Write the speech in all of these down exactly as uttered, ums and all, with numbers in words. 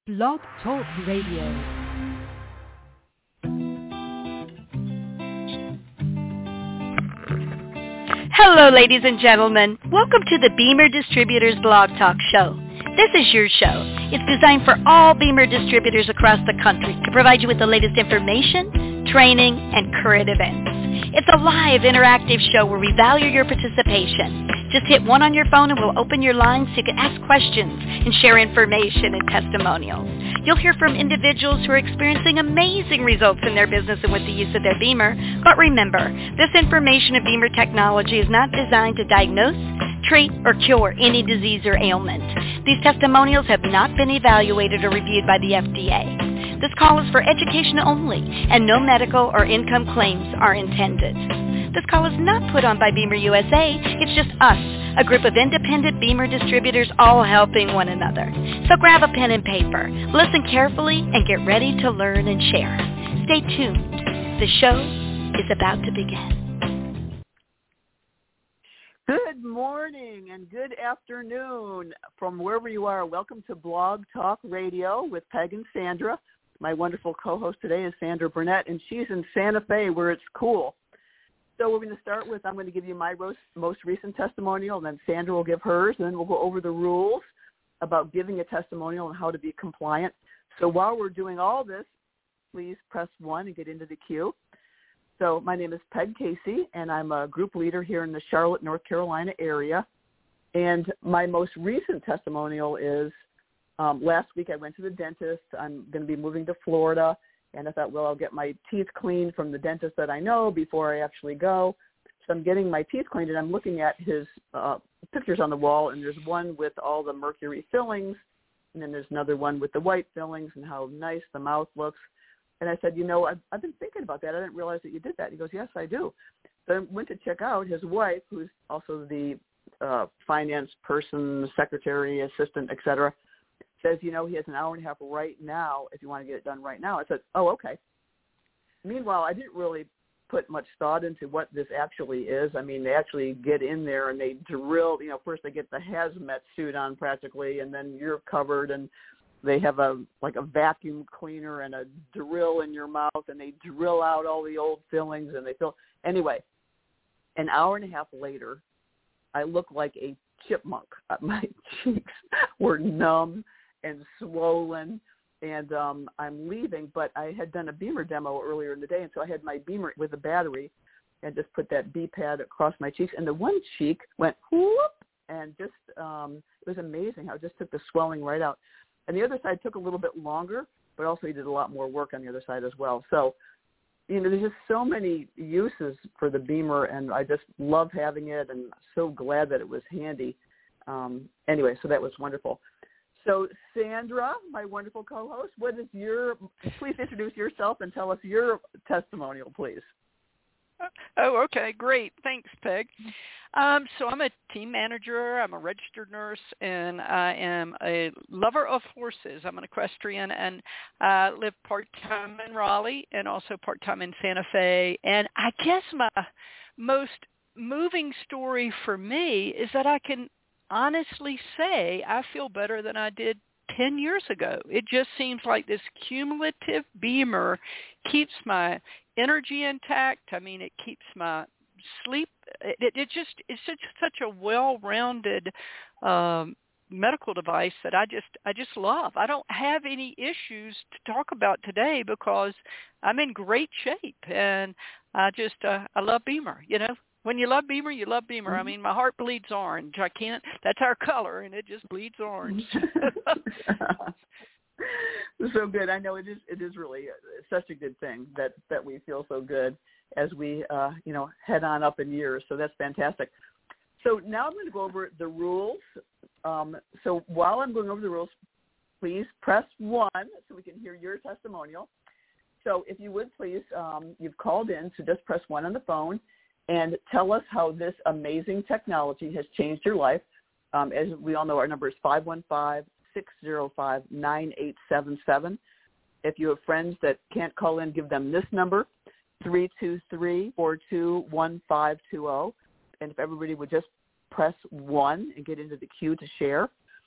Blog Talk Radio. Hello, ladies and gentlemen. Welcome to the Beamer Distributors Blog Talk Show. This is your show. It's designed for all Beamer distributors across the country to provide you with the latest information, training, and current events. It's a live, interactive show where we value your participation. Just hit one on your phone and we'll open your lines so you can ask questions and share information and testimonials. You'll hear from individuals who are experiencing amazing results in their business and with the use of their Beamer. But remember, this information of Beamer technology is not designed to diagnose, treat, or cure any disease or ailment. These testimonials have not been evaluated or reviewed by the F D A. This call is for education only, and no medical or income claims are intended. This call is not put on by Beamer U S A. It's just us, a group of independent Beamer distributors all helping one another. So grab a pen and paper, listen carefully, and get ready to learn and share. Stay tuned. The show is about to begin. Good morning and good afternoon from wherever you are. Welcome to Blog Talk Radio with Peg and Sandra. My wonderful co-host today is Sandra Burnett, and she's in Santa Fe where it's cool. So we're going to start with, I'm going to give you my most recent testimonial, and then Sandra will give hers, and then we'll go over the rules about giving a testimonial and how to be compliant. So while we're doing all this, please press one and get into the queue. So my name is Peg Casey, and I'm a group leader here in the Charlotte, North Carolina area. And my most recent testimonial is um, last week I went to the dentist. I'm going to be moving to Florida, and I thought, well, I'll get my teeth cleaned from the dentist that I know before I actually go. So I'm getting my teeth cleaned, and I'm looking at his uh, pictures on the wall, and there's one with all the mercury fillings, and then there's another one with the white fillings and how nice the mouth looks. And I said, you know, I've, I've been thinking about that. I didn't realize that you did that. He goes, yes, I do. So I went to check out his wife, who's also the uh, finance person, secretary, assistant, et cetera, says, you know, he has an hour and a half right now if you want to get it done right now. I said, oh, okay. Meanwhile, I didn't really put much thought into what this actually is. I mean, they actually get in there and they drill, you know, first they get the hazmat suit on practically, and then you're covered, and they have a like a vacuum cleaner and a drill in your mouth, and they drill out all the old fillings, and they fill. Anyway, an hour and a half later, I look like a chipmunk. My cheeks were numb and swollen, and um, I'm leaving, but I had done a Beamer demo earlier in the day, and so I had my Beamer with a battery and just put that B-pad across my cheeks, and the one cheek went whoop, and just um, it was amazing how it just took the swelling right out. And the other side took a little bit longer, but also he did a lot more work on the other side as well. So, you know, there's just so many uses for the Beamer, and I just love having it and so glad that it was handy. Um, anyway, so that was wonderful. So, Sandra, my wonderful co-host, what is your, please introduce yourself and tell us your testimonial, please. Oh, okay, great. Thanks, Peg. Um, so I'm a team manager. I'm a registered nurse, and I am a lover of horses. I'm an equestrian, and I live part-time in Raleigh and also part-time in Santa Fe. And I guess my most moving story for me is that I can honestly say I feel better than I did ten years ago. It just seems like this cumulative Beamer keeps my energy intact. I mean, it keeps my sleep. It, it just it's such such a well-rounded um, medical device that I just I just love. I don't have any issues to talk about today because I'm in great shape, and I just uh, I love Beamer. You know, when you love Beamer, you love Beamer. I mean, my heart bleeds orange. I can't. That's our color, and it just bleeds orange. So good. I know it is. It is really such a good thing that, that we feel so good as we, uh, you know, head on up in years. So that's fantastic. So now I'm going to go over the rules. Um, so while I'm going over the rules, please press one so we can hear your testimonial. So if you would please, um, you've called in, so just press one on the phone and tell us how this amazing technology has changed your life. Um, as we all know, our number is five one five, six zero five, nine eight seven seven. If you have friends that can't call in, give them this number, three two three, four two one five two zero. And if everybody would just press one and get into the queue to share.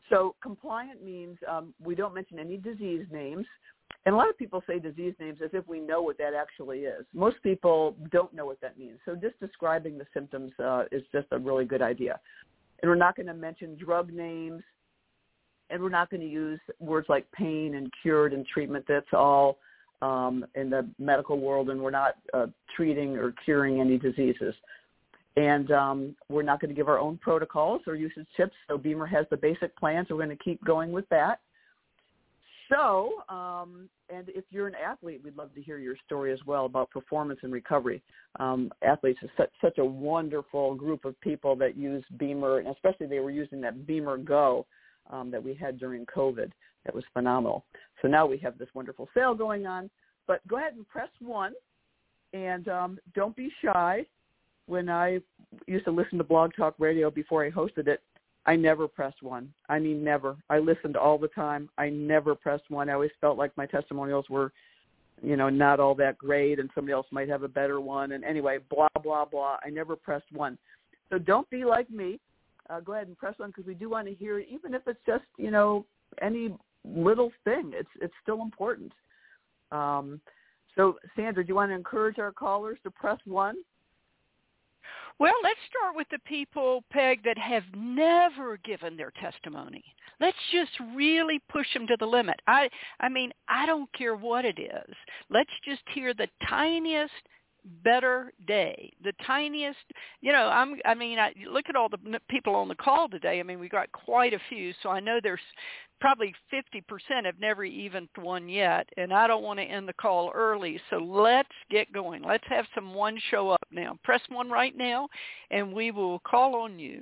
So compliant means um, we don't mention any disease names. And a lot of people say disease names as if we know what that actually is. Most people don't know what that means. So just describing the symptoms uh, is just a really good idea. And we're not going to mention drug names, and we're not going to use words like pain and cured and treatment. That's all um, in the medical world, and we're not uh, treating or curing any diseases. And um, we're not going to give our own protocols or usage tips. So Beamer has the basic plan, so we're going to keep going with that. So, um, and if you're an athlete, we'd love to hear your story as well about performance and recovery. Um, athletes is such, such a wonderful group of people that use Beamer, and especially they were using that Beamer Go um, that we had during COVID. That was phenomenal. So now we have this wonderful sale going on. But go ahead and press one, and um, don't be shy. When I used to listen to Blog Talk Radio before I hosted it, I never pressed one. I mean, never. I listened all the time. I never pressed one. I always felt like my testimonials were, you know, not all that great, and somebody else might have a better one. And anyway, blah, blah, blah. I never pressed one. So don't be like me. Uh, go ahead and press one because we do want to hear it, even if it's just, you know, any little thing. It's it's still important. Um, so, Sandra, do you want to encourage our callers to press one? Well, let's start with the people, Peg, that have never given their testimony. Let's just really push them to the limit. I, I mean, I don't care what it is. Let's just hear the tiniest better day, the tiniest, you know, I'm, I mean, I look at all the people on the call today. I mean, we got quite a few, so I know there's probably fifty percent have never even one yet, and I don't want to end the call early, so let's get going. Let's have some one show up now. Press one right now, and we will call on you.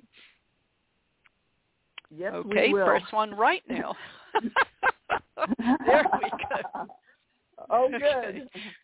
Yes, okay, we will. Press one right now. There we go. Oh, good. Okay.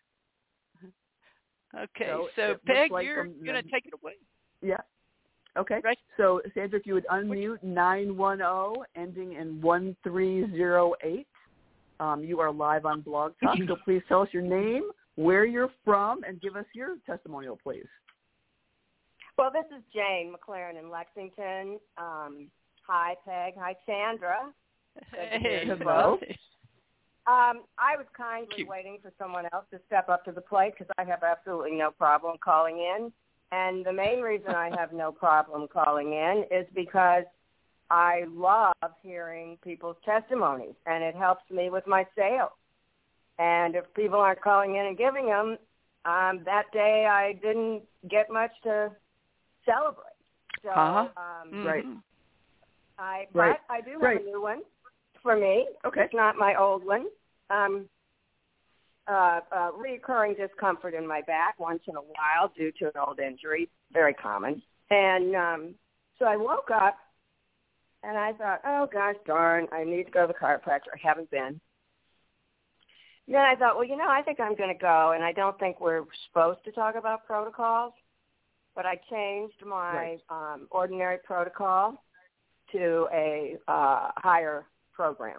Okay, so, so Peg, like you're going to take it away. Yeah. Okay. Right. So, Sandra, if you would unmute nine one zero, ending in one three zero eight. Um, you are live on Blog Talk, so please tell us your name, where you're from, and give us your testimonial, please. Well, this is Jane McLaren in Lexington. Um, hi, Peg. Hi, Sandra. Hey, hello. Um, I was kindly Cute. waiting for someone else to step up to the plate because I have absolutely no problem calling in. And the main reason I have no problem calling in is because I love hearing people's testimonies, and it helps me with my sales. And if people aren't calling in and giving them, um, that day I didn't get much to celebrate. So, uh-huh. um, mm-hmm. Right. I, right. But I do have right. a new one for me. Okay. It's not my old one. Um, uh, uh, reoccurring discomfort in my back once in a while due to an old injury, very common. And um, so I woke up, and I thought, oh, gosh darn, I need to go to the chiropractor. I haven't been. Then I thought, well, you know, I think I'm going to go, and I don't think we're supposed to talk about protocols, but I changed my right. um, ordinary protocol to a uh, higher program.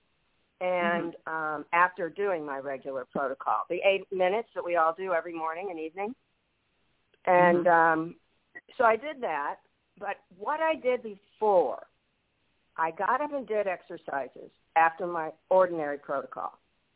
And mm-hmm. um, after doing my regular protocol, the eight minutes that we all do every morning and evening. And mm-hmm. um, so I did that. But what I did before, I got up and did exercises after my ordinary protocol.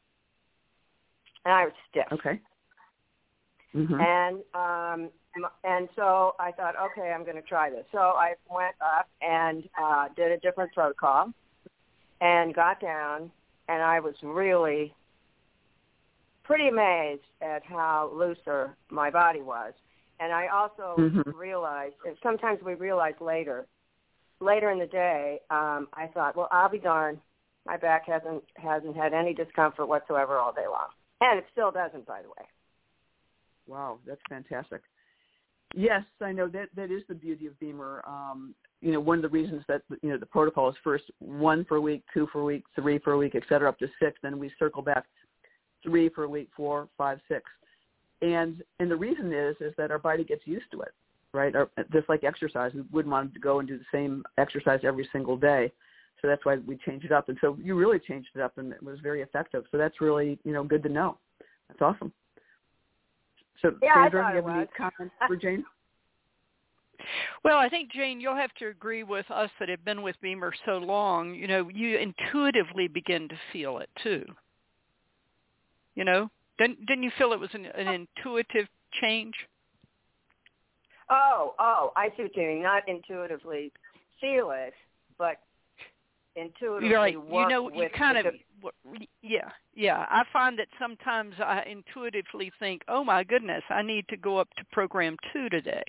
And I was stiff. Okay. Mm-hmm. And um, and so I thought, okay, I'm going to try this. So I went up and uh, did a different protocol and got down, and I was really pretty amazed at how looser my body was. And I also mm-hmm. realized, and sometimes we realize later, later in the day, um, I thought, well, I'll be darned. My back hasn't hasn't had any discomfort whatsoever all day long. And it still doesn't, by the way. Wow, that's fantastic. Yes, I know that that is the beauty of Beamer. Um, you know, one of the reasons that, you know, the protocol is first one for a week, two for a week, three for a week, et cetera, up to six. Then we circle back three for a week, four, five, six. And and the reason is is that our body gets used to it, right? Our, just like exercise, we wouldn't want to go and do the same exercise every single day. So that's why we changed it up. And so you really changed it up, and it was very effective. So that's really, you know, good to know. That's awesome. So, yeah, Sandra, I do you have it any was. comments for Jane? Well, I think, Jane, you'll have to agree with us that have been with Beamer so long, you know, you intuitively begin to feel it too. You know, didn't, didn't you feel it was an, an intuitive change? Oh, oh, I see what you mean. Not intuitively feel it, but intuitively You're like, work you know, with you kind the, of, yeah, yeah. I find that sometimes I intuitively think, oh my goodness, I need to go up to program two today.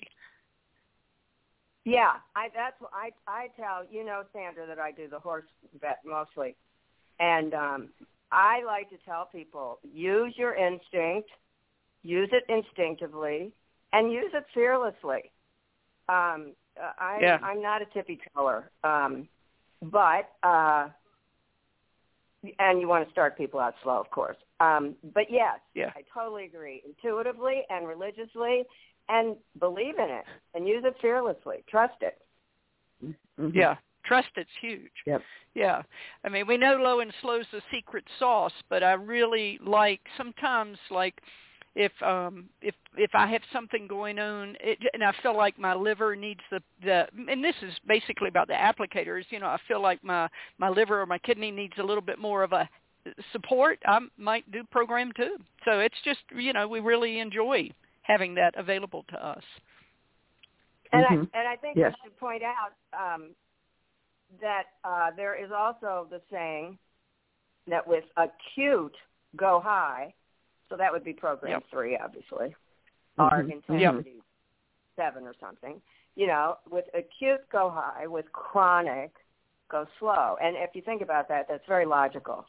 Yeah, I that's what I I tell you know Sandra that I do the horse vet mostly, and um, I like to tell people use your instinct, use it instinctively, and use it fearlessly. Um, I yeah. I'm not a tippy teller, um, but uh, and you want to start people out slow, of course. Um, but yes, yeah, I totally agree. Intuitively and religiously. And believe in it and use it fearlessly. Trust it. Mm-hmm. Yeah, trust it's huge. Yep. Yeah. I mean, we know low and slow's the secret sauce, but I really like sometimes like if um if if I have something going on it, and I feel like my liver needs the the and this is basically about the applicators, you know, I feel like my my liver or my kidney needs a little bit more of a support, I might do program two. So it's just, you know, we really enjoy having that available to us. And mm-hmm. I and I think yes. I should point out um, that uh, there is also the saying that with acute go high, so that would be program yep. three, obviously, mm-hmm. or intensity yep. seven or something. You know, with acute go high, with chronic go slow. And if you think about that, that's very logical.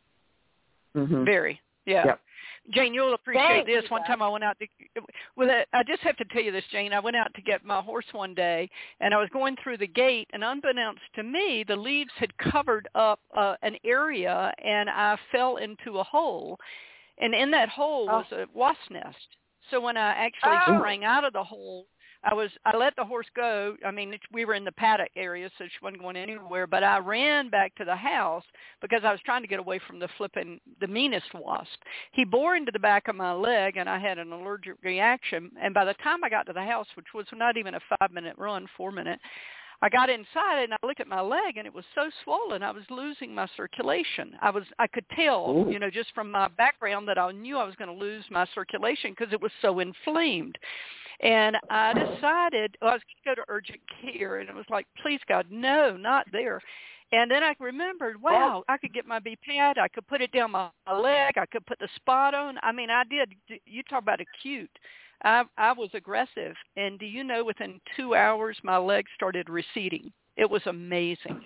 Mm-hmm. Very. Yeah. Yep. Jane, you'll appreciate Thanks, this. One time I went out to, with a, I just have to tell you this, Jane. I went out to get my horse one day, and I was going through the gate, and unbeknownst to me, the leaves had covered up uh, an area, and I fell into a hole. And in that hole was oh. a wasp nest. So when I actually oh. sprang out of the hole, I was I let the horse go. I mean, it's, we were in the paddock area, so she wasn't going anywhere. But I ran back to the house because I was trying to get away from the flipping, the meanest wasp. He bore into the back of my leg, and I had an allergic reaction. And by the time I got to the house, which was not even a five-minute run, four-minute, I got inside and I looked at my leg, and it was so swollen. I was losing my circulation. I was I could tell, Ooh. you know, just from my background that I knew I was going to lose my circulation because it was so inflamed. And I decided, well, I was going to go to urgent care, and it was like, please, God, no, not there. And then I remembered, wow, I could get my B-pad. I could put it down my leg. I could put the spot on. I mean, I did. You talk about acute. I, I was aggressive. And do you know, within two hours, my leg started receding. It was amazing.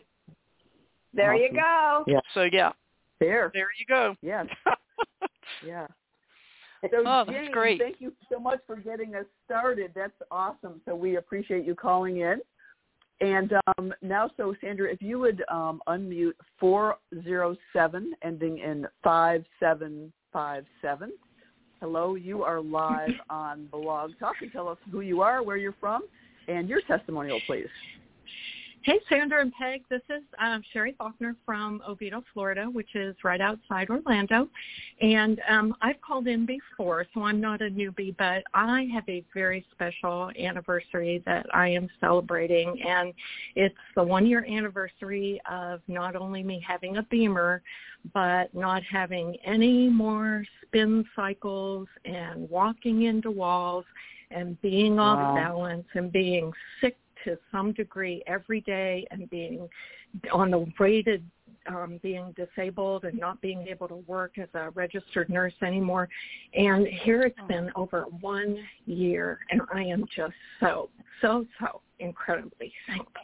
There awesome. you go. Yeah. So, yeah. There. There you go. Yes. yeah. So, oh, Jane, that's great. Thank you so much for getting us started. That's awesome. So we appreciate you calling in. And um, now, so Sandra, if you would um, unmute four zero seven, ending in five seven five seven. Hello, you are live on Blog Talk. And tell us who you are, where you're from, and your testimonial, please. Hey, Sandra and Peg. This is um, Sherry Faulkner from Oviedo, Florida, which is right outside Orlando. And um, I've called in before, so I'm not a newbie, but I have a very special anniversary that I am celebrating. And it's the one-year anniversary of not only me having a Beamer, but not having any more spin cycles and walking into walls and being off Wow. balance and being sick to some degree every day and being on the way to um, being disabled and not being able to work as a registered nurse anymore. And here it's been over one year, and I am just so, so, so incredibly thankful.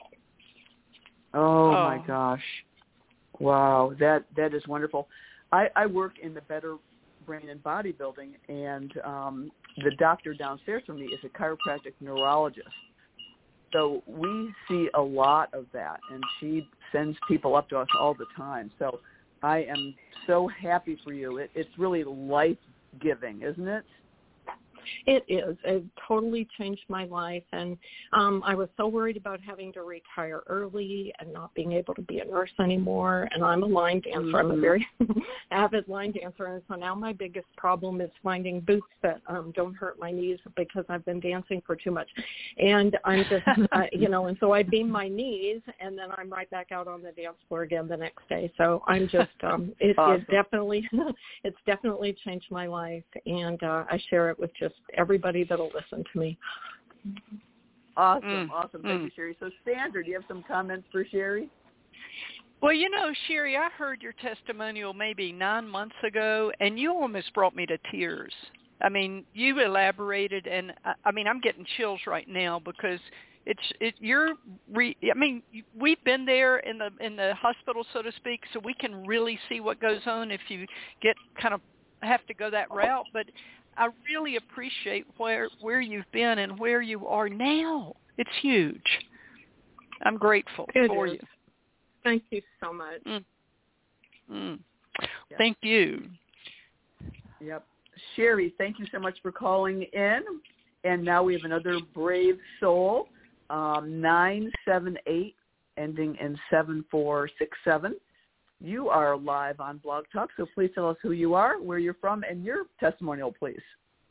Oh, Oh. my gosh. Wow, that that is wonderful. I, I work in the Better Brain and Body building, and um, the doctor downstairs from me is a chiropractic neurologist. So we see a lot of that, and she sends people up to us all the time. So I am so happy for you. It, it's really life-giving, isn't it? It is. It totally changed my life. And um, I was so worried about having to retire early and not being able to be a nurse anymore. And I'm a line dancer. Mm-hmm. I'm a very avid line dancer. And so now my biggest problem is finding boots that um, don't hurt my knees because I've been dancing for too much. And I'm just, uh, you know, and so I beam my knees and then I'm right back out on the dance floor again the next day. So I'm just, um, it, awesome. it definitely, it's definitely changed my life. And uh, I share it with just everybody that'll listen to me. Awesome, mm. awesome. Thank mm. you, Sherry. So, Sandra, do you have some comments for Sherry? Well, you know, Sherry, I heard your testimonial maybe nine months ago, and you almost brought me to tears. I mean, you elaborated, and I, I mean, I'm getting chills right now because it's it. You're, re, I mean, we've been there in the in the hospital, so to speak, so we can really see what goes on if you get kind of have to go that route. But I really appreciate where where you've been and where you are now. It's huge. I'm grateful it for is. you. Thank you so much. Mm. Mm. Yep. Thank you. Yep. Sherry, thank you so much for calling in. And now we have another brave soul, um, nine seven eight, ending in seven four six seven. You are live on Blog Talk, so please tell us who you are, where you're from, and your testimonial, please.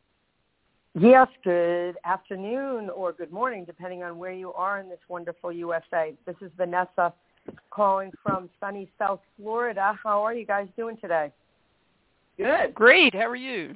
Yes, good afternoon or good morning, depending on where you are in this wonderful U S A. This is Vanessa calling from sunny South Florida. How are you guys doing today? Good. Great. How are you?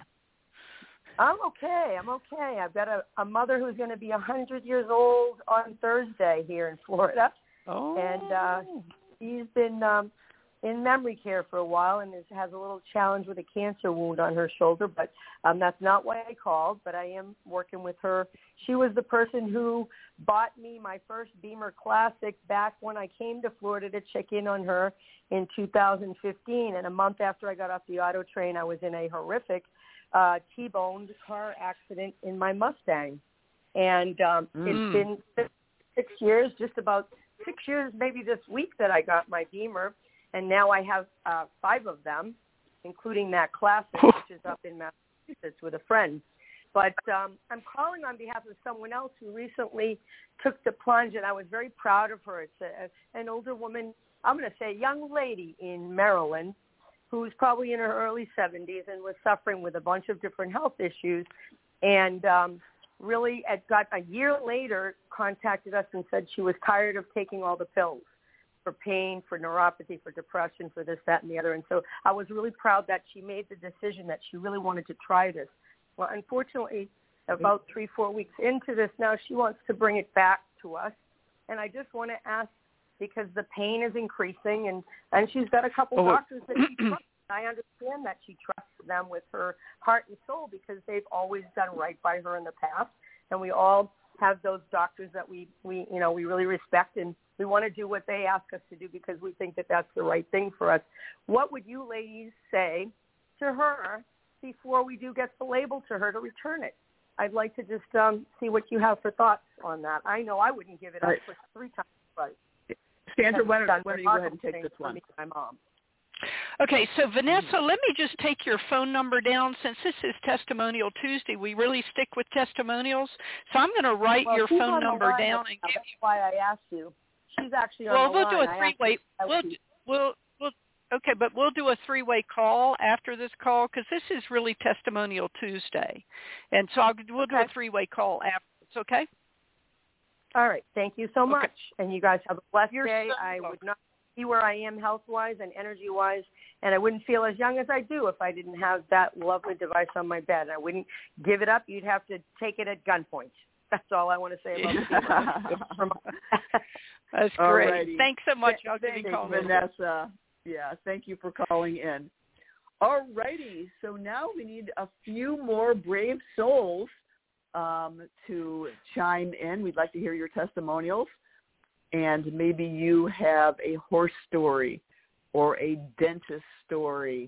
I'm okay. I'm okay. I've got a, a mother who's going to be one hundred years old on Thursday here in Florida. Oh. And uh, she's been um, in memory care for a while and is, has a little challenge with a cancer wound on her shoulder. But um, that's not why I called, but I am working with her. She was the person who bought me my first Beamer Classic back when I came to Florida to check in on her in two thousand fifteen. And a month after I got off the auto train, I was in a horrific uh, T-boned car accident in my Mustang. And um, mm. it's been six, six years, just about six years maybe this week that I got my Beamer. And now I have uh, five of them, including that Classic, which is up in Massachusetts with a friend. But um, I'm calling on behalf of someone else who recently took the plunge, and I was very proud of her. It's a, a, an older woman, I'm going to say a young lady in Maryland, who's probably in her early seventies and was suffering with a bunch of different health issues. And um, really, it got a year later, contacted us and said she was tired of taking all the pills for pain, for neuropathy, for depression, for this, that, and the other. And so I was really proud that she made the decision that she really wanted to try this. Well, unfortunately, about three, four weeks into this now, she wants to bring it back to us. And I just want to ask, because the pain is increasing, and, and she's got a couple oh. doctors that she trusts. I understand that she trusts them with her heart and soul because they've always done right by her in the past. And we all have those doctors that we, we you know, we really respect, and we want to do what they ask us to do because we think that that's the right thing for us. What would you ladies say to her before we do get the label to her to return it? I'd like to just um, see what you have for thoughts on that. I know I wouldn't give it up right. for three times, but Sandra, why don't, why don't you go ahead and take this one? Me, my mom. Okay, so Vanessa, let me just take your phone number down. Since this is Testimonial Tuesday, we really stick with testimonials. So I'm going to write well, your phone number down. And give that's you... why I asked you. She's actually on well, the we'll line. do a three-way. We'll, we'll, we'll, okay, but we'll do a three-way call after this call because this is really Testimonial Tuesday. And so I'll, we'll do okay. a three-way call afterwards, okay? All right. Thank you so much. Okay. And you guys have a blessed You're day. so I welcome. would not be where I am health-wise and energy-wise, and I wouldn't feel as young as I do if I didn't have that lovely device on my bed. I wouldn't give it up. You'd have to take it at gunpoint. That's all I want to say about it. That's great. Alrighty. Thanks so much. I'll Thank give you you, a call. Vanessa. Yeah, thank you for calling in. All righty. So now we need a few more brave souls um, to chime in. We'd like to hear your testimonials. And maybe you have a horse story or a dentist story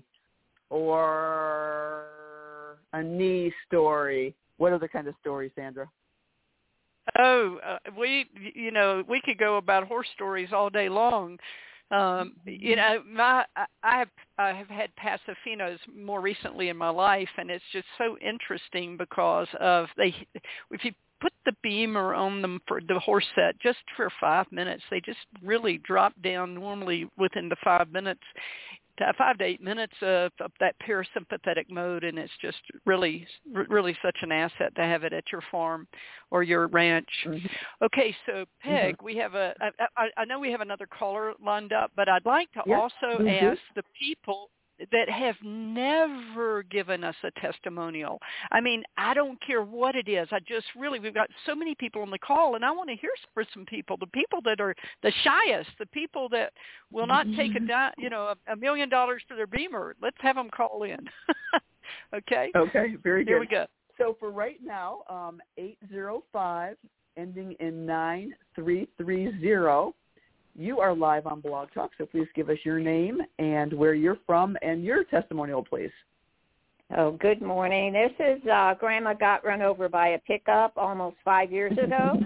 or a knee story. What other kind of stories, Sandra? Oh, uh, we, you know, we could go about horse stories all day long. Um, you know, my I have I have had Pasafinos more recently in my life, and it's just so interesting because of they if you put the beamer on them for the horse set just for five minutes, they just really drop down normally within the five minutes. Five to eight minutes of, of that parasympathetic mode, and it's just really, really such an asset to have it at your farm or your ranch. Mm-hmm. Okay, so Peg, mm-hmm. we have a. I, I know we have another caller lined up, but I'd like to yep. also mm-hmm. ask the people that have never given us a testimonial. I mean, I don't care what it is. I just really, we've got so many people on the call, and I want to hear from some people, the people that are the shyest, the people that will not take a, di- you know, a, a million dollars for their beamer. Let's have them call in. Okay? Okay, very good. Here we go. So for right now, um, eight zero five, ending in nine three three zero. You are live on Blog Talk, so please give us your name and where you're from and your testimonial, please. Oh, good morning. This is uh, Grandma got run over by a pickup almost five years ago.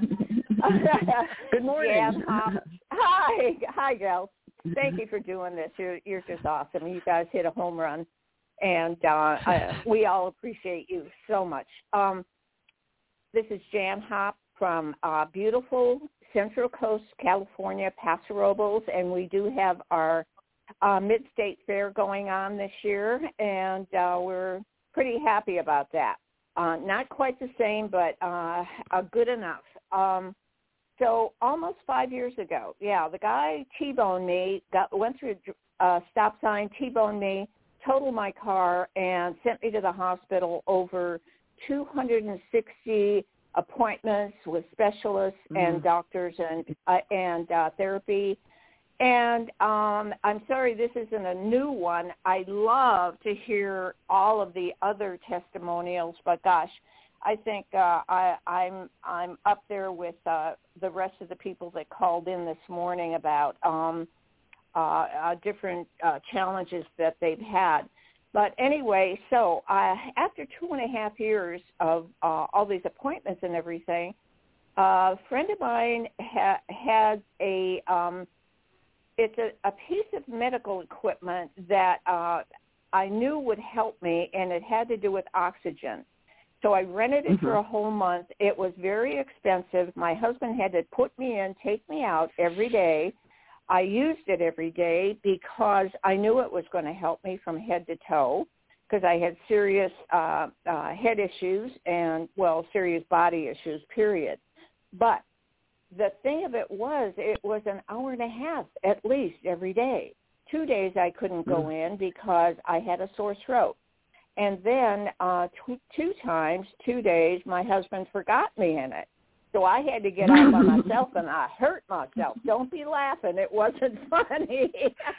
Good morning. Yeah, uh, hi, hi, gals. Thank you for doing this. You're you're just awesome. You guys hit a home run, and uh, I, we all appreciate you so much. Um, this is Jan Hop from uh, beautiful Central Coast, California, Paso Robles, and we do have our uh, Mid-State Fair going on this year, and uh, we're pretty happy about that. Uh, not quite the same, but uh, uh, good enough. Um, so almost five years ago, yeah, the guy T-boned me, got, went through a uh, stop sign, T-boned me, totaled my car, and sent me to the hospital over two hundred sixty appointments with specialists mm. and doctors and uh, and uh, therapy. And um, I'm sorry this isn't a new one. I love to hear all of the other testimonials, but gosh, I think uh, I, I'm I'm up there with uh, the rest of the people that called in this morning about um, uh, uh, different uh, challenges that they've had. But anyway, so uh, after two and a half years of uh, all these appointments and everything, uh, a friend of mine ha- had a, um, it's a, a piece of medical equipment that uh, I knew would help me, and it had to do with oxygen. So I rented it mm-hmm. for a whole month. It was very expensive. My husband had to put me in, take me out every day. I used it every day because I knew it was going to help me from head to toe because I had serious uh, uh, head issues and, well, serious body issues, period. But the thing of it was it was an hour and a half at least every day. Two days I couldn't go mm. in because I had a sore throat. And then uh, t- two times, two days, my husband forgot me in it. So I had to get out by myself, and I hurt myself. Don't be laughing. It wasn't funny.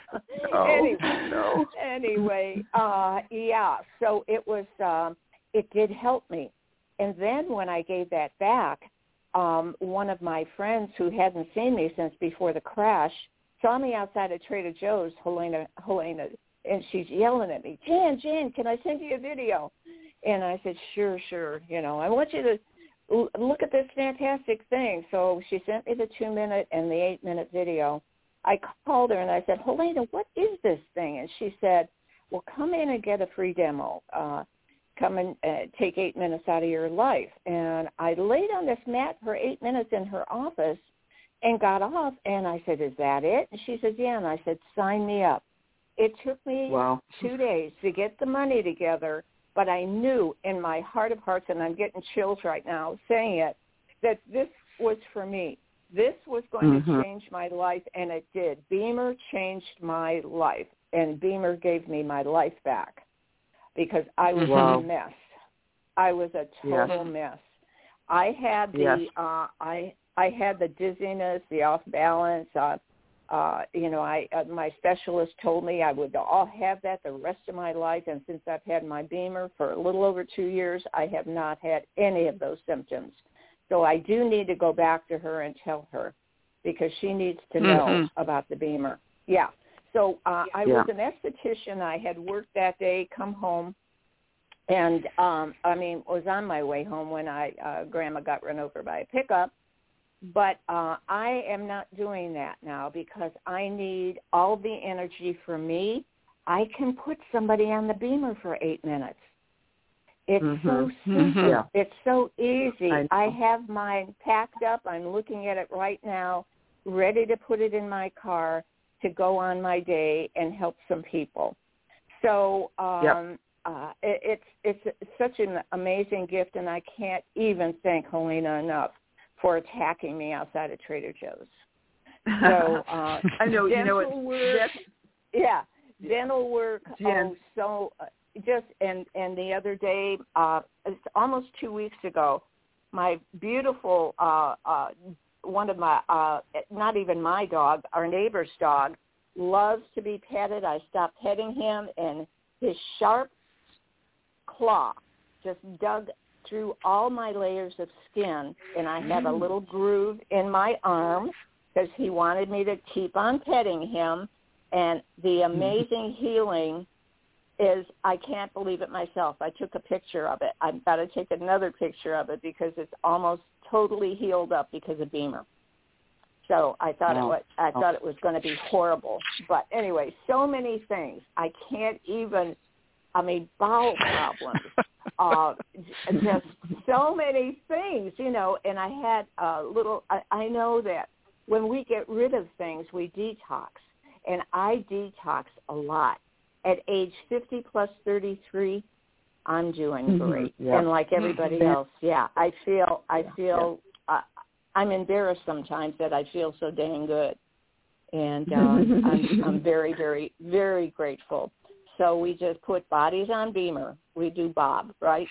Oh, anyway, no. anyway uh, yeah, so it was, um, it did help me. And then when I gave that back, um, one of my friends who hadn't seen me since before the crash saw me outside of Trader Joe's, Helena, Helena, and she's yelling at me, Jan, Jan, can I send you a video? And I said, sure, sure. You know, I want you to look at this fantastic thing. So she sent me the two-minute and the eight-minute video. I called her and I said, Helena, what is this thing? And she said, well, come in and get a free demo. Uh, come and uh, take eight minutes out of your life. And I laid on this mat for eight minutes in her office and got off. And I said, is that it? And she said, yeah. And I said, sign me up. It took me wow. two days to get the money together. But I knew in my heart of hearts, and I'm getting chills right now saying it, that this was for me. This was going mm-hmm. to change my life, and it did. Beamer changed my life, and Beamer gave me my life back because I was wow. a mess. I was a total yes. mess. I had the yes. uh, I I had the dizziness, the off balance. Uh, Uh, you know, I uh, my specialist told me I would all have that the rest of my life, and since I've had my Beamer for a little over two years, I have not had any of those symptoms. So I do need to go back to her and tell her because she needs to know mm-hmm. about the Beamer. Yeah. So uh, I yeah. was an esthetician. I had worked that day, come home, and um, I mean, was on my way home when I uh, Grandma got run over by a pickup. but uh, I am not doing that now because I need all the energy for me. I can put somebody on the Beamer for eight minutes. It's mm-hmm. so simple. Mm-hmm. Yeah. It's so easy. I, I have mine packed up. I'm looking at it right now, ready to put it in my car to go on my day and help some people. So um, yep. uh, it, it's it's such an amazing gift, and I can't even thank Helena enough for attacking me outside of Trader Joe's. So uh, I know you know it. Work, yeah, dental work. Jen. Oh, so uh, just and and the other day, uh, it's almost two weeks ago, my beautiful uh, uh, one of my uh, not even my dog, our neighbor's dog, loves to be petted. I stopped petting him, and his sharp claw just dug through all my layers of skin, and I have a little groove in my arm because he wanted me to keep on petting him. And the amazing healing is, I can't believe it myself. I took a picture of it. I've got to take another picture of it because it's almost totally healed up because of Beamer. So I thought oh. it was, I thought it was going to be horrible. But anyway, so many things. I can't even, I mean, bowel problems, uh, just so many things, you know. And I had a little, I, I know that when we get rid of things, we detox. And I detox a lot. At age fifty plus thirty-three, I'm doing great. Mm-hmm. Yeah. And like everybody else, yeah, I feel, I feel, uh, I'm embarrassed sometimes that I feel so dang good. And um, I'm, I'm very, very, very grateful. So we just put bodies on Beamer. We do Bob, right?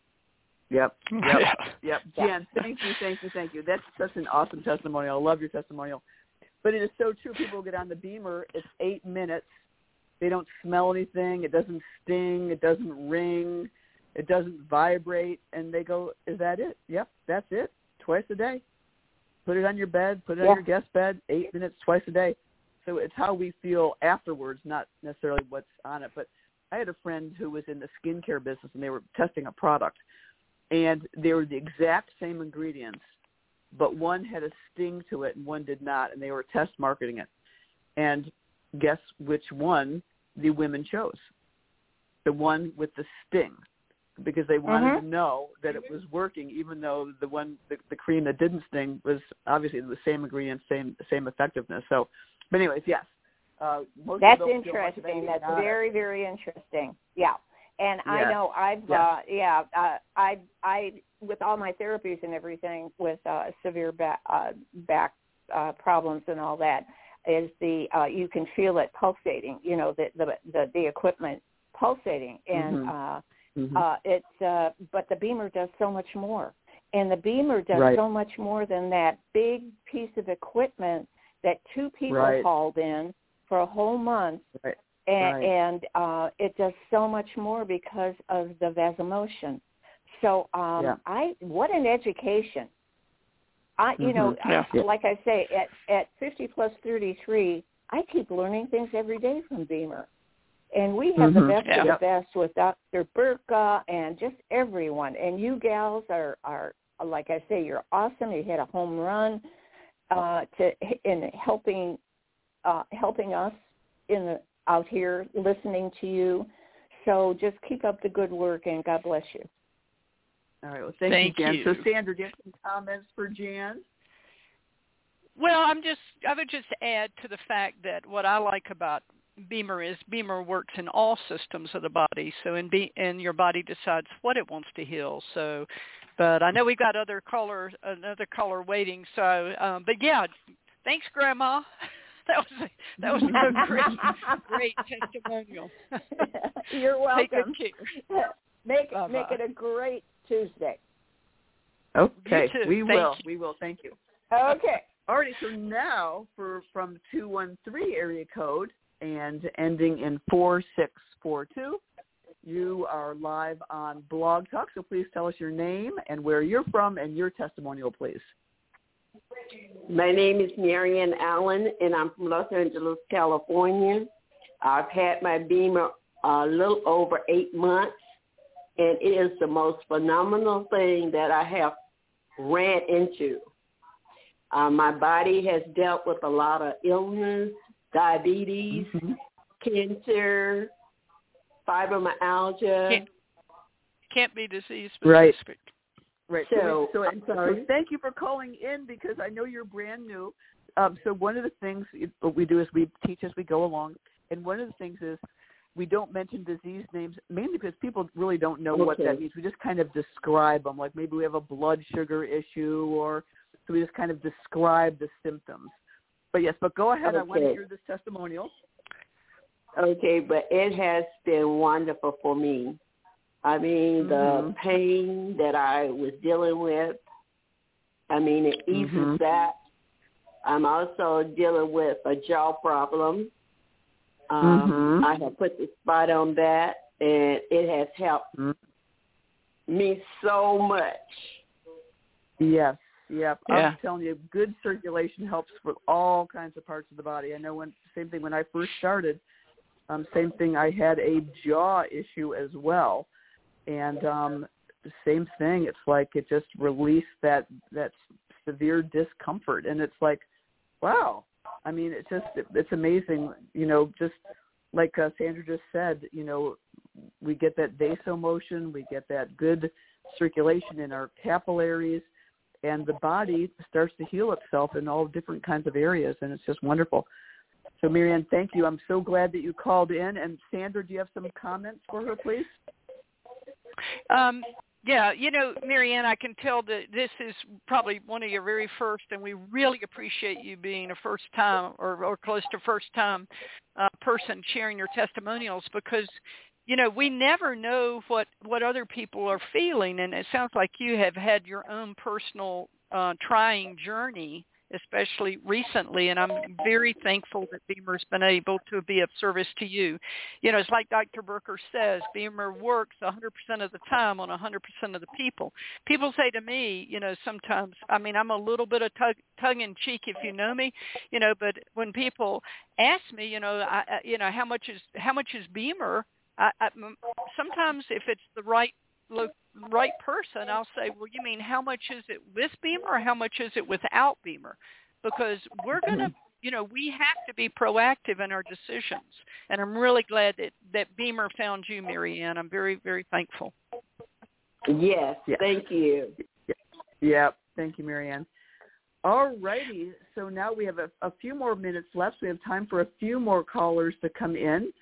Yep, yep, yep. Jen, thank you, thank you, thank you. That's such an awesome testimonial. I love your testimonial. But it is so true. People get on the Beamer. It's eight minutes. They don't smell anything. It doesn't sting. It doesn't ring. It doesn't vibrate. And they go, is that it? Yep, that's it. Twice a day. Put it on your bed. Put it yeah. on your guest bed. Eight minutes twice a day. So it's how we feel afterwards, not necessarily what's on it. But I had a friend who was in the skincare business, and they were testing a product. And they were the exact same ingredients, but one had a sting to it and one did not, and they were test marketing it. And guess which one the women chose? The one with the sting, because they wanted mm-hmm. to know that it was working, even though the one, the, the cream that didn't sting was obviously the same ingredients, same same effectiveness. So, but anyways, yes. Uh, most That's interesting. That's very, it. very interesting. Yeah. And yes. I know I've, yes. uh, yeah, uh, I, I, with all my therapies and everything with uh, severe back, uh, back uh, problems and all that, is the uh, you can feel it pulsating. You know, the the the, the equipment pulsating, and mm-hmm. uh, mm-hmm. uh, it's. Uh, but the Beamer does so much more, and the Beamer does right. so much more than that big piece of equipment that two people right. hauled in for a whole month. Right. And, right. and uh, it does so much more because of the vasomotion. So, um, yeah. I what an education! I, you mm-hmm. know, yeah. I, like I say, at at fifty plus thirty-three, I keep learning things every day from Beamer, and we have mm-hmm. the best yeah. of the best with Doctor Burka and just everyone. And you gals are are like I say, you're awesome. You hit a home run uh, to in helping uh, helping us in the. out here listening to you. So just keep up the good work, and God bless you. All right. Well, thank, thank you, Jan. you. So, Sandra, do you have some comments for Jan? Well, I'm just, I would just add to the fact that what I like about Beamer is Beamer works in all systems of the body. So in be, and your body decides what it wants to heal. So, but I know we've got other caller, another caller waiting. So, um, but yeah, thanks, Grandma. That was a, that was a great, great testimonial. You're welcome. Take good care. Make Bye-bye. make it a great Tuesday. Okay, You too. we Thank will. you. We will. Thank you. Okay. All right. So now, for from two one three area code and ending in four six four two, you are live on Blog Talk. So please tell us your name and where you're from and your testimonial, please. My name is Marianne Allen, and I'm from Los Angeles, California. I've had my Beamer a little over eight months, and it is the most phenomenal thing that I have ran into. Uh, my body has dealt with a lot of illness, diabetes, mm-hmm. cancer, fibromyalgia. Can't, can't be disease specific. Right. Right. So, so, I'm sorry. Thank you for calling in because I know you're brand new. Um, so one of the things what we do is we teach as we go along. And one of the things is we don't mention disease names, mainly because people really don't know okay. what that means. We just kind of describe them, like maybe we have a blood sugar issue, or so we just kind of describe the symptoms. But yes, but go ahead. Okay. I want to hear this testimonial. Okay, but it has been wonderful for me. I mean, the mm-hmm. pain that I was dealing with, I mean, it eases mm-hmm. that. I'm also dealing with a jaw problem. Um, mm-hmm. I have put the spot on that, and it has helped mm-hmm. me so much. Yes, yep. Yeah. I'm telling you, good circulation helps with all kinds of parts of the body. I know when same thing when I first started. Um, same thing. I had a jaw issue as well, and um, the same thing. It's like it just released that that severe discomfort, and it's like, wow. I mean, it's just, it's amazing, you know, just like uh, Sandra just said, you know, we get that vasomotion, we get that good circulation in our capillaries, and the body starts to heal itself in all different kinds of areas, and it's just wonderful. So, Marianne, thank you. I'm so glad that you called in. And Sandra, do you have some comments for her, please? Um Yeah, you know, Marianne, I can tell that this is probably one of your very first, and we really appreciate you being a first-time or, or close to first-time uh, person sharing your testimonials because, you know, we never know what, what other people are feeling, and it sounds like you have had your own personal uh, trying journey, especially recently, and I'm very thankful that Beamer's been able to be of service to you. You know, it's like Doctor Berker says, Beamer works one hundred percent of the time on one hundred percent of the people. People say to me, you know, sometimes, I mean, I'm a little bit of tug, tongue-in-cheek if you know me, you know, but when people ask me, you know, I, you know, how much is how much is Beamer, I, I, sometimes if it's the right right person, I'll say, well, you mean how much is it with Beamer or how much is it without Beamer? Because we're going to, you know, we have to be proactive in our decisions. And I'm really glad that, that Beamer found you, Marianne. I'm very, very thankful. Yes, yes. Thank you. Yeah, thank you, Marianne. All righty. So now we have a, a few more minutes left. We have time for a few more callers to come in.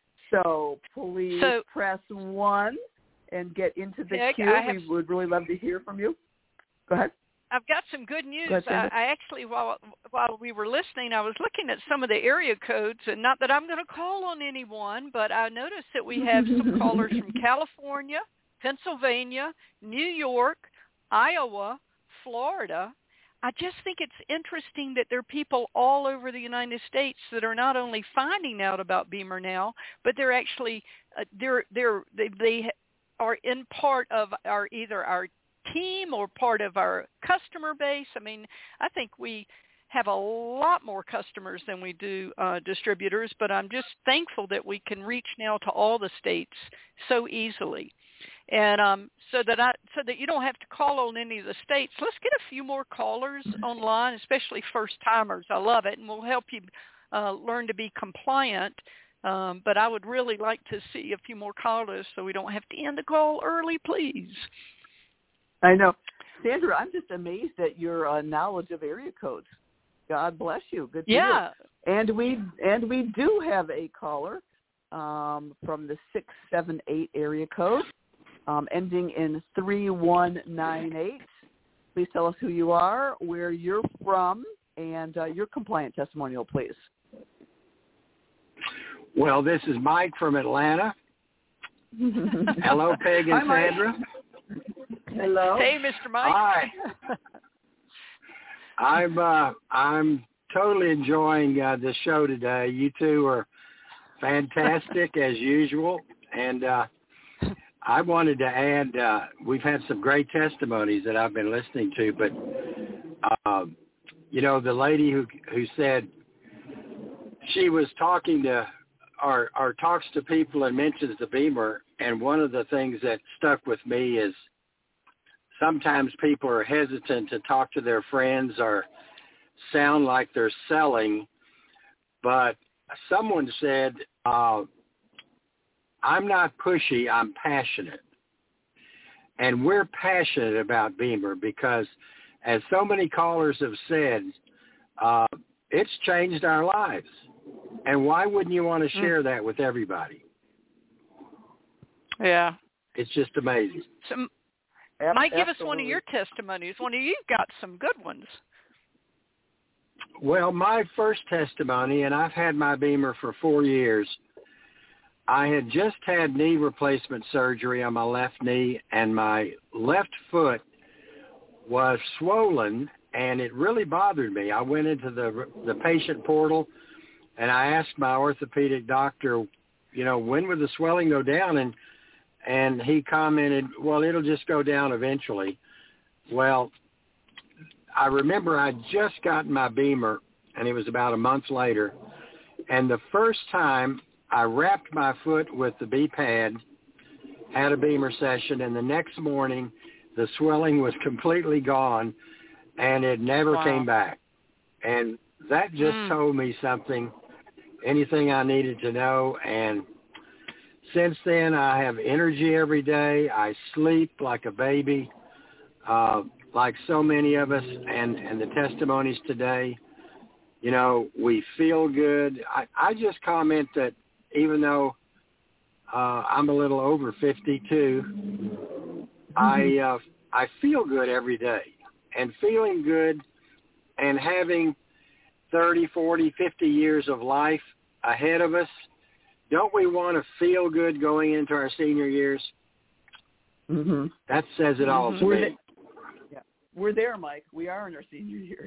So please so, press one. And get into the Peg, queue. Have, we would really love to hear from you. Go ahead. I've got some good news. Go ahead, I, I actually, while while we were listening, I was looking at some of the area codes, and not that I'm going to call on anyone, but I noticed that we have some callers from California, Pennsylvania, New York, Iowa, Florida. I just think it's interesting that there are people all over the United States that are not only finding out about Beamer now, but they're actually uh, they're they're they, they are in part of our either our team or part of our customer base. I mean, I think we have a lot more customers than we do uh, distributors, but I'm just thankful that we can reach now to all the states so easily. And um, so that I, so that you don't have to call on any of the states. Let's get a few more callers online, especially first-timers. I love it, and we'll help you uh, learn to be compliant. Um, but I would really like to see a few more callers so we don't have to end the call early, please. I know. Sandra, I'm just amazed at your uh, knowledge of area codes. God bless you. Good to yeah. hear. And we, and we do have a caller um, from the six seven eight area code um, ending in three one nine eight. Please tell us who you are, where you're from, and uh, your compliant testimonial, please. Well, this is Mike from Atlanta. Hello, Peg and Hi, Sandra. Hello. Hey, Mister Mike. Hi. I'm uh, I'm totally enjoying uh, this show today. You two are fantastic as usual, and uh, I wanted to add. Uh, we've had some great testimonies that I've been listening to, but um, you know, the lady who who said she was talking to. Or, or talks to people and mentions the Beamer, and one of the things that stuck with me is sometimes people are hesitant to talk to their friends or sound like they're selling, but someone said, uh, I'm not pushy, I'm passionate. And we're passionate about Beamer because, as so many callers have said, uh, it's changed our lives. And why wouldn't you want to share that with everybody? Yeah. It's just amazing. So, Mike, give us one of your testimonies. One of you got some good ones. Well, my first testimony, and I've had my Beamer for four years, I had just had knee replacement surgery on my left knee, and my left foot was swollen, and it really bothered me. I went into the the patient portal, and I asked my orthopedic doctor, you know, when would the swelling go down? And and he commented, well, it'll just go down eventually. Well, I remember I'd just gotten my Beamer, and it was about a month later, and the first time I wrapped my foot with the B-pad, had a Beamer session, and the next morning the swelling was completely gone, and it never wow. came back. And that just mm. told me something, anything I needed to know. And since then, I have energy every day. I sleep like a baby, uh, like so many of us, and, and the testimonies today. You know, we feel good. I, I just comment that even though uh, I'm a little over fifty-two, mm-hmm. I uh, I feel good every day. And feeling good and having thirty, forty, fifty years of life ahead of us, don't we want to feel good going into our senior years? Mm-hmm. That says it all mm-hmm. to We're me. The, yeah. We're there, Mike. We are in our senior years.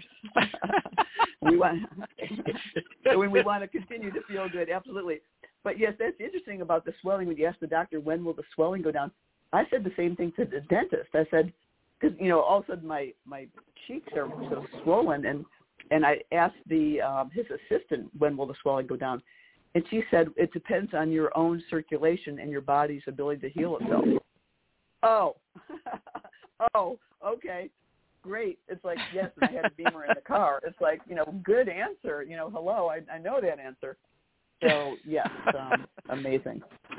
we want when we want to continue to feel good, absolutely. But yes, that's interesting about the swelling. When you ask the doctor, when will the swelling go down? I said the same thing to the dentist. I said, because, you know, all of a sudden my, my cheeks are so swollen, and, and I asked the um, his assistant, when will the swelling go down? And she said, it depends on your own circulation and your body's ability to heal itself. Oh, oh, okay, great. It's like, yes, and I had a Beamer in the car. It's like, you know, good answer. You know, hello, I, I know that answer. So, yes, um, amazing.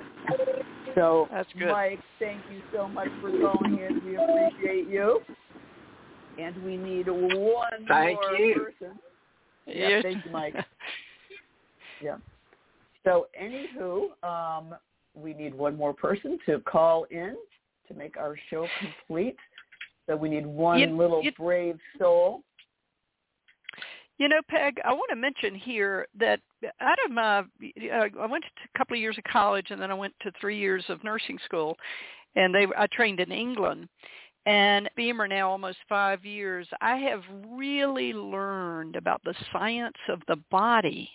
So, that's good. Mike, thank you so much for calling in. We appreciate you. And we need one thank more you. person. Yeah, thank you, Mike. Yeah. So, anywho, um, we need one more person to call in to make our show complete. So we need one you, little you, brave soul. You know, Peg, I want to mention here that out of my, uh, I went to a couple of years of college, and then I went to three years of nursing school, and they I trained in England. And Beamer now almost five years, I have really learned about the science of the body.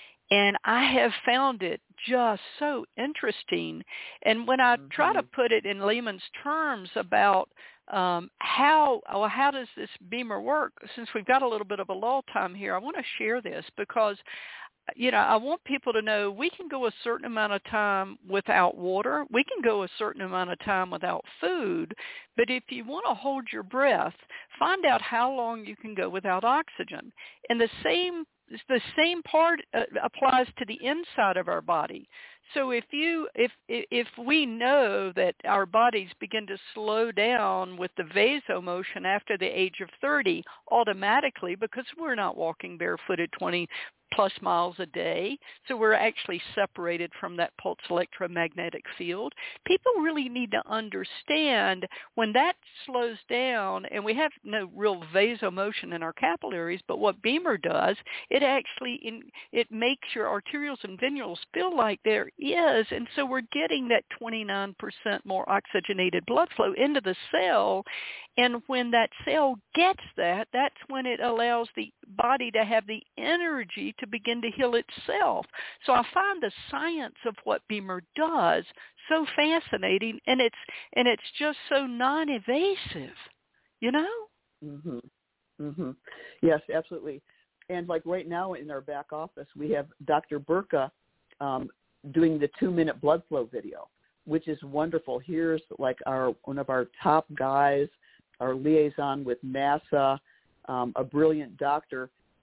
And I have found it just so interesting. And when I mm-hmm. try to put it in layman's terms about um, how well, how does this Beamer work, since we've got a little bit of a lull time here, I want to share this because, you know, I want people to know we can go a certain amount of time without water. We can go a certain amount of time without food. But if you want to hold your breath, find out how long you can go without oxygen. And the same the same part uh, applies to the inside of our body. So if you if if we know that our bodies begin to slow down with the vasomotion after the age of thirty automatically, because we're not walking barefooted twenty plus miles a day, so we're actually separated from that pulse electromagnetic field. People really need to understand when that slows down, and we have no real vasomotion in our capillaries, but what Beamer does, it actually in, it makes your arterioles and venules feel like there is, and so we're getting that twenty-nine percent more oxygenated blood flow into the cell, and when that cell gets that, that's when it allows the body to have the energy to begin to heal itself. So I find the science of what Beamer does so fascinating, and it's and it's just so non-evasive, you know? Mhm. Mhm. Yes, absolutely. And like right now in our back office, we have Doctor Burka um, doing the two-minute blood flow video, which is wonderful. Here's like our one of our top guys, our liaison with NASA, um, a brilliant doctor,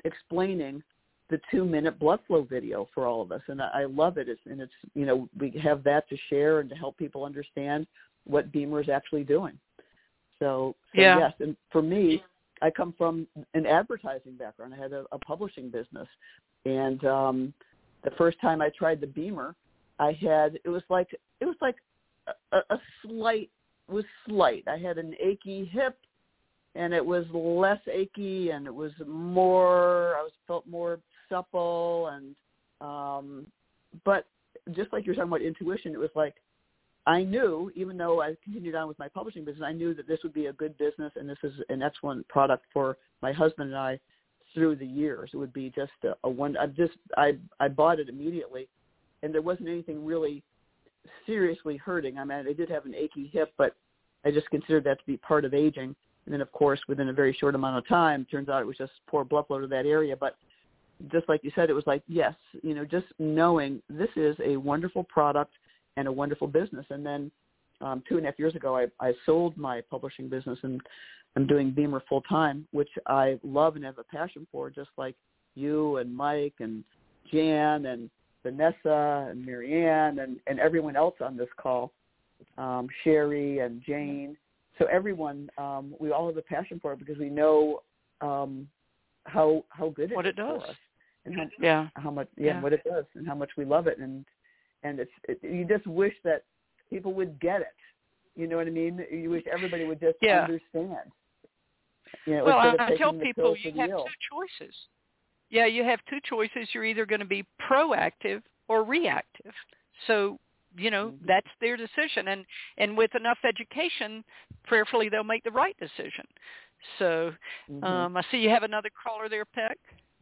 explaining the two-minute blood flow video for all of us, and I, I love it. It's, and it's, you know, we have that to share and to help people understand what BEMER is actually doing. So, so yeah. yes, and for me, I come from an advertising background. I had a, a publishing business, and um, the first time I tried the BEMER, I had it was like it was like a, a slight was slight. I had an achy hip, and it was less achy, and it was more. I was felt more supple, and um, but just like you're talking about intuition, it was like I knew, even though I continued on with my publishing business, I knew that this would be a good business, and this is an excellent product for my husband and I through the years. It would be just a, a one. I just I I bought it immediately, and there wasn't anything really seriously hurting. I mean, I did have an achy hip, but I just considered that to be part of aging. And then, of course, within a very short amount of time, turns out it was just poor blood flow to that area. But just like you said, it was like, yes, you know, just knowing this is a wonderful product and a wonderful business. And then um, two and a half years ago, I, I sold my publishing business, and I'm doing BEMER full time, which I love and have a passion for, just like you and Mike and Jan and Vanessa and Marianne and, and everyone else on this call, um, Sherry and Jane. So everyone, um, we all have a passion for it because we know um, how how good it what is it does. for us, and how, yeah, how much yeah, yeah, what it does, and how much we love it, and and it's it, you just wish that people would get it. You know what I mean? You wish everybody would just yeah. understand. You know, well, instead I, of I tell taking the people pill you for have the ill. two choices. Yeah, you have two choices. You're either going to be proactive or reactive. So, you know, mm-hmm. that's their decision. And, and with enough education, prayerfully, they'll make the right decision. So mm-hmm. um, I see you have another caller there, Peck.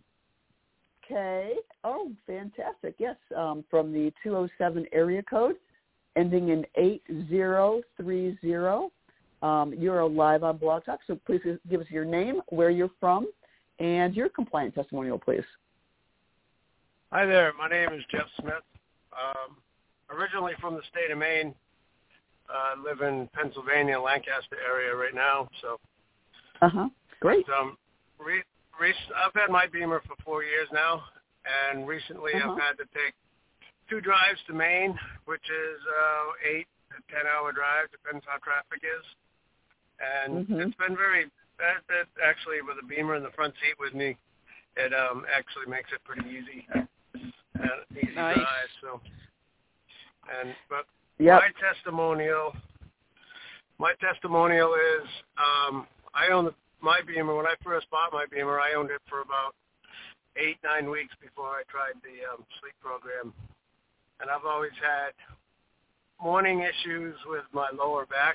Okay. Oh, fantastic. Yes, um, from the two oh seven area code, ending in eight zero three zero. Um, you're live on Blog Talk, so please give us your name, where you're from, and your compliant testimonial, please. Hi there. My name is Jeff Smith. Um, originally from the state of Maine. I uh, live in Pennsylvania, Lancaster area right now. So, uh-huh. Great. But, um, re- re- I've had my BEMER for four years now, and recently uh-huh. I've had to take two drives to Maine, which is uh, eight to ten hour drive, depends how traffic is. And mm-hmm. it's been very, that, that actually with a BEMER in the front seat with me, it um, actually makes it pretty easy, uh, easy nice. drive. So, and but yep. my testimonial, my testimonial is um, I own the, my BEMER. When I first bought my BEMER, I owned it for about eight, nine weeks before I tried the um, sleep program, and I've always had morning issues with my lower back.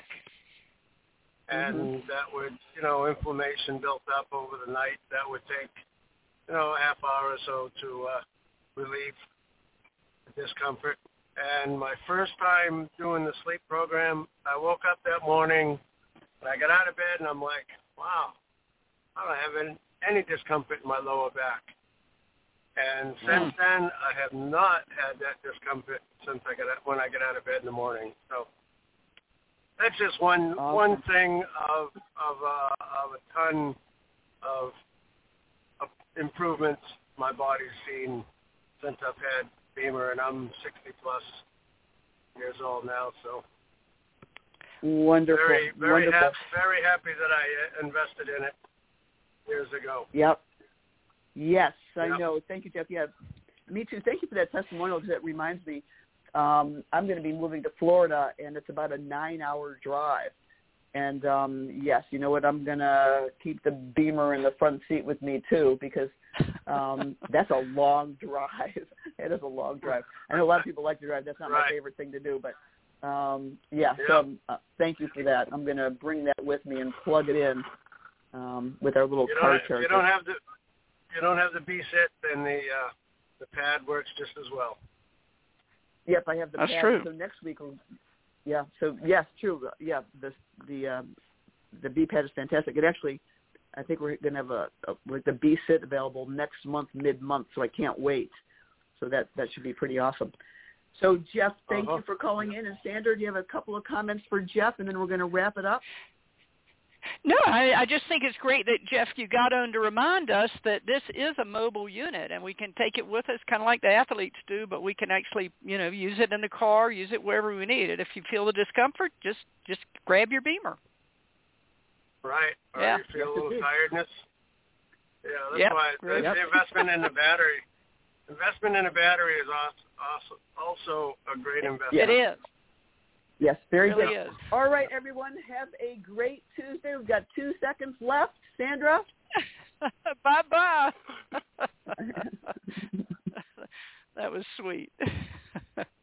And mm-hmm. that would, you know, inflammation built up over the night. That would take, you know, a half hour or so to uh, relieve the discomfort. And my first time doing the sleep program, I woke up that morning, and I got out of bed, and I'm like, wow, I don't have any, any discomfort in my lower back. And since mm. then, I have not had that discomfort since I got out, when I get out of bed in the morning. So that's just one awesome. one thing of of, uh, of a ton of, of improvements my body's seen since I've had BEMER, and I'm sixty plus years old now. So wonderful, very very wonderful. happy, very happy that I invested in it years ago. Yep. Yes, I yep. know. Thank you, Jeff. Yeah, me too. Thank you for that testimonial, because it reminds me. Um, I'm going to be moving to Florida, and it's about a nine-hour drive. And, um, yes, you know what, I'm going to keep the BEMER in the front seat with me, too, because um, that's a long drive. It is a long drive. I know a lot of people like to drive. That's not right. my favorite thing to do. But, um, yeah, yep. so uh, thank you for that. I'm going to bring that with me and plug it in um, with our little you car don't, charger. You don't have the, you don't have the B-sit, then the, uh, the pad works just as well. Yep, I have the That's pad. true. So next week, we'll, yeah. So yes, true. Yeah, the the um, the B pad is fantastic. It actually, I think we're going to have a, a like the B sit available next month, mid month. So I can't wait. So that that should be pretty awesome. So Jeff, thank uh-huh. you for calling in. And Sandra, do you have a couple of comments for Jeff, and then we're going to wrap it up? No, I, I just think it's great that, Jeff, you got on to remind us that this is a mobile unit and we can take it with us kind of like the athletes do, but we can actually, you know, use it in the car, use it wherever we need it. If you feel the discomfort, just just grab your Beamer. Right. Or yeah. you feel a little tiredness. Yeah, that's yep. why the, yep. the investment in the battery, investment in a battery is also, also a great investment. It is. Yes, very it really good. Is. All right, everyone, have a great Tuesday. We've got two seconds left. Sandra? Bye-bye. That was sweet.